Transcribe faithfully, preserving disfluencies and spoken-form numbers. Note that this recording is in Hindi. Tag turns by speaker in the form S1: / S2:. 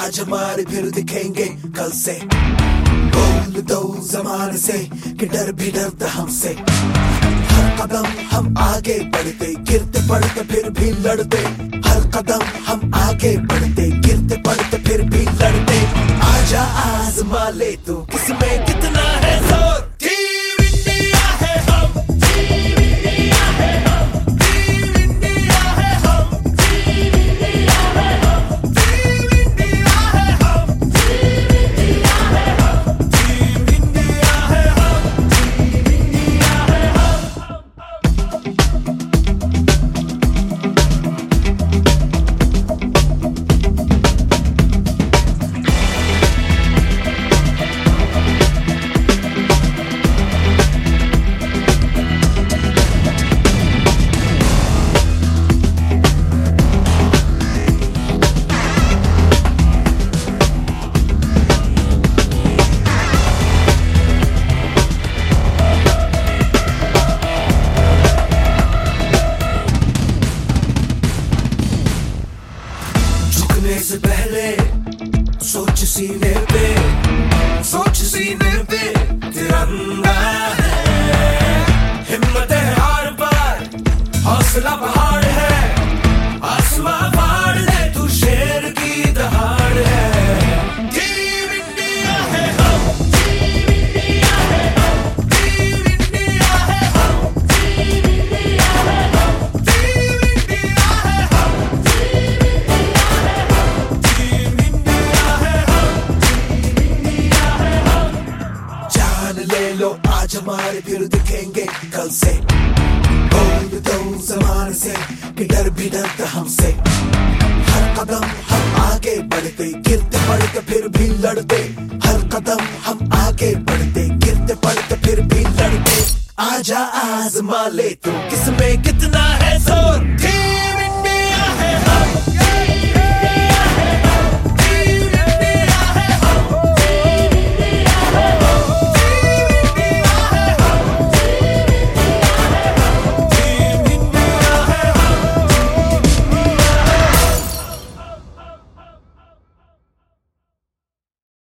S1: आज हमारे फिर दिखेंगे कल से। बोल दो जमाने से कि डर भी डरता हमसे। हर कदम हम आगे बढ़ते, गिरते पड़ते फिर भी लड़ते। हर कदम हम आगे बढ़ते, गिरते पड़ते फिर भी लड़ते। आजा आजमा ले तू किसमें कितना है जोर। से पहले सोच सीने पे, सोच सीने पे तिरंगा है। हिम्मत है हार पर, हौसला पहाड़ है। आसमां फाड़ दे तू शेर की दहाड़ है। टीम इंडिया है हम, टीम इंडिया है हम, टीम इंडिया है हम, टीम इंडिया है हम, टीम इंडिया है हम, ले लो आज हमारे फिर दिखेंगे कल से। बोल दो जमाने से कि डर भी डरता हमसे। हर कदम हम आगे बढ़ते, गिरते पड़ते फिर भी लड़ते। हर कदम हम आगे बढ़ते, गिरते पड़ते फिर भी लड़ते। आजा आजमा ले तू किसमें कितना